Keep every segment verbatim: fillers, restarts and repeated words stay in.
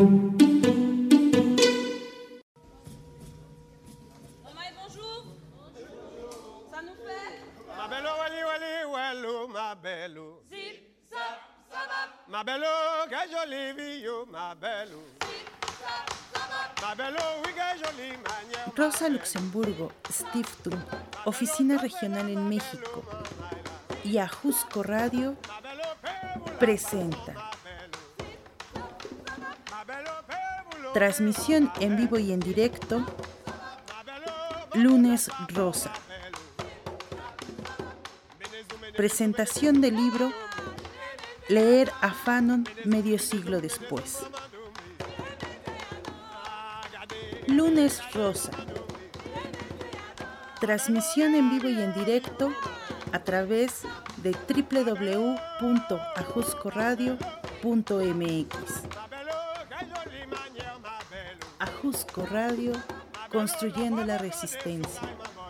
Rosa Luxemburgo Stiftung, Oficina Regional en México, y Ajusco Radio presenta transmisión en vivo y en directo, Lunes Rosa. Presentación del libro Leer a Fanon medio siglo después. Lunes Rosa. Transmisión en vivo y en directo a través de doble u doble u doble u punto ajusco radio punto m x. Ajusco Radio, construyendo la resistencia.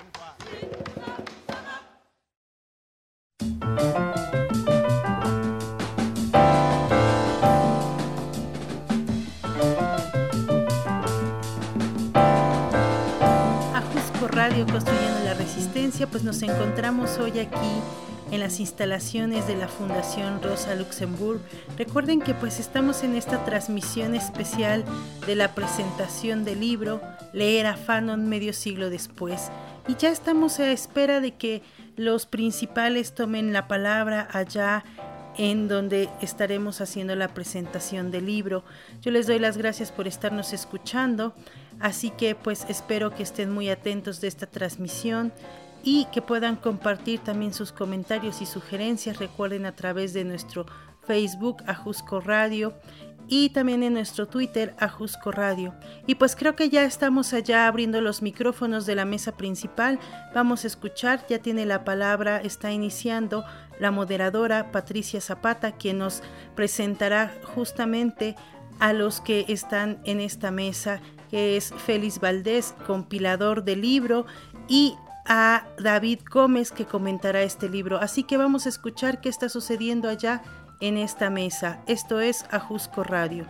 Radio Construyendo la Resistencia, pues nos encontramos hoy aquí en las instalaciones de la Fundación Rosa Luxemburgo. Recuerden que pues estamos en esta transmisión especial de la presentación del libro Leer a Fanon medio siglo después, y ya estamos a espera de que los principales tomen la palabra allá en donde estaremos haciendo la presentación del libro. Yo les doy las gracias por estarnos escuchando, así que pues espero que estén muy atentos de esta transmisión y que puedan compartir también sus comentarios y sugerencias. Recuerden a través de nuestro Facebook Ajusco Radio y también en nuestro Twitter Ajusco Radio. Y pues creo que ya estamos allá abriendo los micrófonos de la mesa principal. Vamos a escuchar, ya tiene la palabra, está iniciando la moderadora Patricia Zapata, quien nos presentará justamente a los que están en esta mesa, que es Félix Valdés, compilador del libro, y a David Gómez, que comentará este libro. Así que vamos a escuchar qué está sucediendo allá en esta mesa. Esto es Ajusco Radio.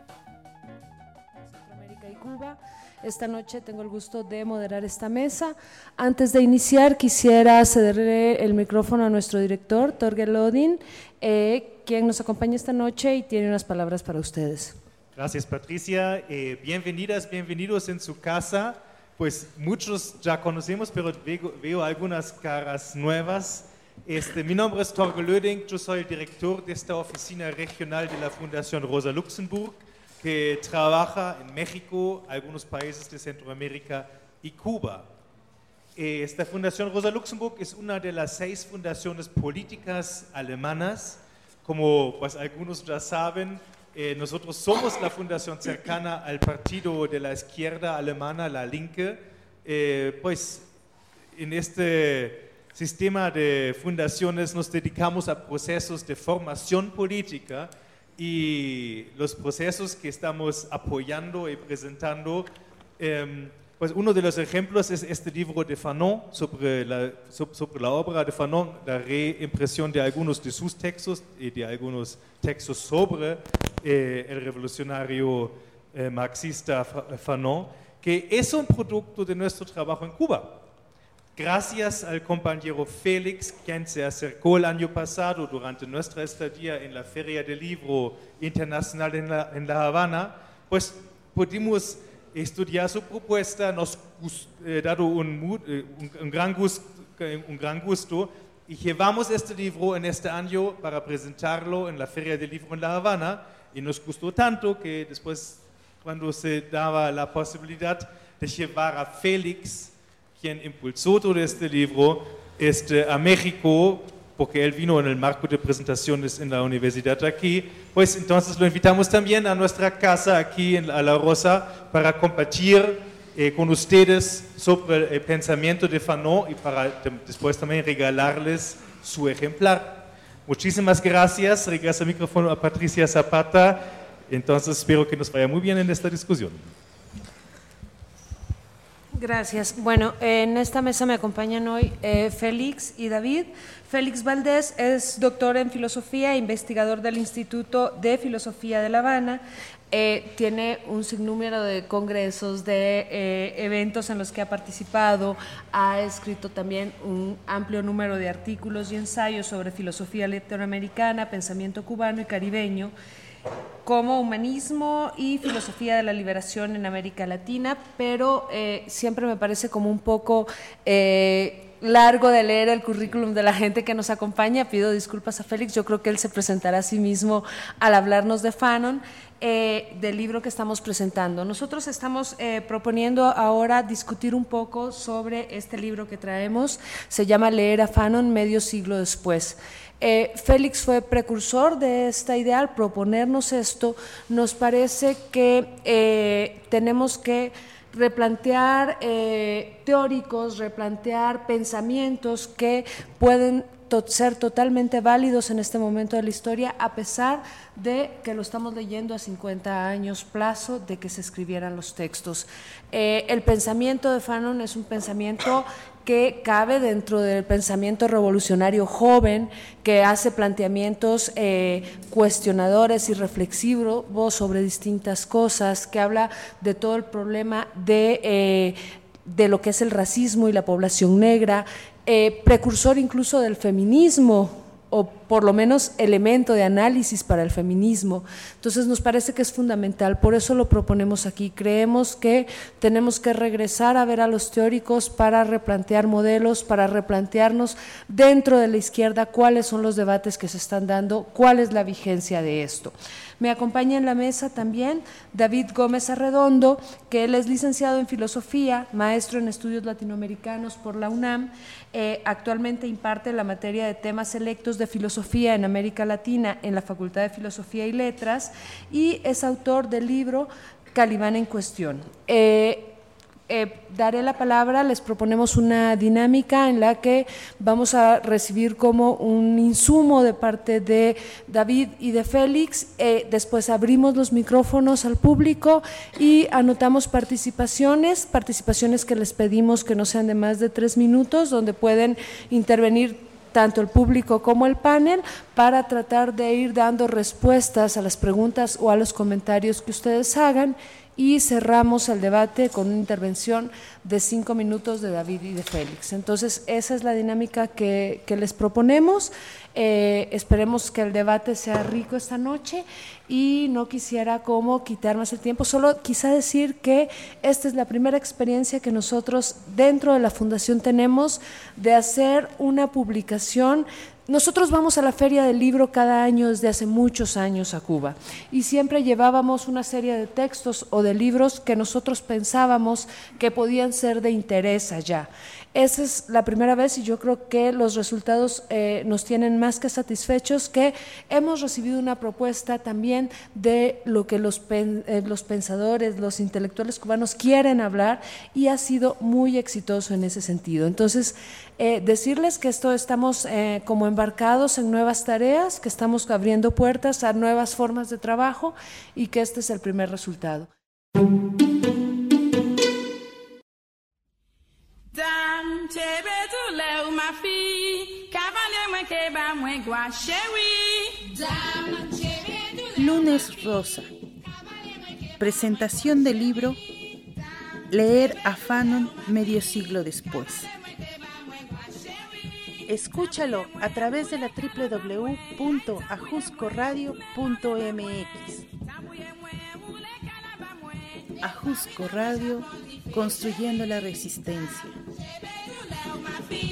Centroamérica y Cuba. Esta noche tengo el gusto de moderar esta mesa. Antes de iniciar, quisiera cederle el micrófono a nuestro director, Torger Lodin, eh, quien nos acompaña esta noche y tiene unas palabras para ustedes. Gracias, Patricia. Eh, bienvenidas, bienvenidos en su casa. Pues muchos ya conocemos, pero veo, veo algunas caras nuevas. Este, mi nombre es Torger Lodin, yo soy el director de esta oficina regional de la Fundación Rosa Luxemburgo, que trabaja en México, algunos países de Centroamérica y Cuba. Esta Fundación Rosa Luxemburgo es una de las seis fundaciones políticas alemanas. Como pues, algunos ya saben, eh, nosotros somos la fundación cercana al partido de la izquierda alemana, la Linke. Eh, pues en este sistema de fundaciones nos dedicamos a procesos de formación política, y los procesos que estamos apoyando y presentando, eh, pues uno de los ejemplos es este libro de Fanon sobre la, sobre la obra de Fanon, la reimpresión de algunos de sus textos y de algunos textos sobre eh, el revolucionario eh, marxista Fanon, que es un producto de nuestro trabajo en Cuba. Gracias al compañero Félix, quien se acercó el año pasado durante nuestra estadía en la Feria del Libro Internacional en la, en la Habana, pues pudimos estudiar su propuesta, nos eh, dado un, eh, un, un, gran gusto, un gran gusto, y llevamos este libro en este año para presentarlo en la Feria del Libro en la Habana, y nos gustó tanto que después, cuando se daba la posibilidad de llevar a Félix, quien impulsó todo este libro, este, a México, porque él vino en el marco de presentaciones en la universidad aquí, pues entonces lo invitamos también a nuestra casa aquí en La Rosa para compartir eh, con ustedes sobre el pensamiento de Fanon y para después también regalarles su ejemplar. Muchísimas gracias. Regreso el micrófono a Patricia Zapata. Entonces espero que nos vaya muy bien en esta discusión. Gracias. Bueno, en esta mesa me acompañan hoy eh, Félix y David. Félix Valdés es doctor en filosofía e investigador del Instituto de Filosofía de La Habana. Eh, tiene un sinnúmero de congresos, de eh, eventos en los que ha participado, ha escrito también un amplio número de artículos y ensayos sobre filosofía latinoamericana, pensamiento cubano y caribeño, como humanismo y filosofía de la liberación en América Latina, pero eh, siempre me parece como un poco eh, largo de leer el currículum de la gente que nos acompaña. Pido disculpas a Félix, yo creo que él se presentará a sí mismo al hablarnos de Fanon, eh, del libro que estamos presentando. Nosotros estamos eh, proponiendo ahora discutir un poco sobre este libro que traemos, se llama Leer a Fanon medio siglo después. Eh, Félix fue precursor de esta idea. Al proponernos esto, nos parece que eh, tenemos que replantear eh, teóricos, replantear pensamientos que pueden to- ser totalmente válidos en este momento de la historia, a pesar de que lo estamos leyendo a cincuenta años plazo de que se escribieran los textos. Eh, el pensamiento de Fanon es un pensamiento que cabe dentro del pensamiento revolucionario joven, que hace planteamientos eh, cuestionadores y reflexivos sobre distintas cosas, que habla de todo el problema de, eh, de lo que es el racismo y la población negra, eh, precursor incluso del feminismo, o por lo menos elemento de análisis para el feminismo. Entonces nos parece que es fundamental, por eso lo proponemos aquí. Creemos que tenemos que regresar a ver a los teóricos para replantear modelos, para replantearnos dentro de la izquierda cuáles son los debates que se están dando, cuál es la vigencia de esto. Me acompaña en la mesa también David Gómez Arredondo, que él es licenciado en Filosofía, maestro en Estudios Latinoamericanos por la UNAM, eh, actualmente imparte la materia de temas selectos de Filosofía en América Latina en la Facultad de Filosofía y Letras y es autor del libro Calibán en Cuestión. Eh, Eh, daré la palabra, les proponemos una dinámica en la que vamos a recibir como un insumo de parte de David y de Félix, eh, después abrimos los micrófonos al público y anotamos participaciones, participaciones que les pedimos que no sean de más de tres minutos, donde pueden intervenir tanto el público como el panel, para tratar de ir dando respuestas a las preguntas o a los comentarios que ustedes hagan. Y cerramos el debate con una intervención de cinco minutos de David y de Félix. Entonces, esa es la dinámica que, que les proponemos. Eh, esperemos que el debate sea rico esta noche y no quisiera como quitar más el tiempo, solo quizá decir que esta es la primera experiencia que nosotros dentro de la Fundación tenemos de hacer una publicación. Nosotros vamos a la Feria del Libro cada año desde hace muchos años a Cuba y siempre llevábamos una serie de textos o de libros que nosotros pensábamos que podían ser de interés allá. Esa es la primera vez y yo creo que los resultados eh, nos tienen más que satisfechos, que hemos recibido una propuesta también de lo que los, pen, eh, los pensadores, los intelectuales cubanos quieren hablar y ha sido muy exitoso en ese sentido. Entonces, eh, decirles que esto estamos eh, como embarcados en nuevas tareas, que estamos abriendo puertas a nuevas formas de trabajo y que este es el primer resultado. Lunes Rosa. Presentación del libro Leer a Fanon medio siglo después. Escúchalo a través de la doble u doble u doble u punto ajusco radio punto m x. Ajusco Radio, construyendo la resistencia.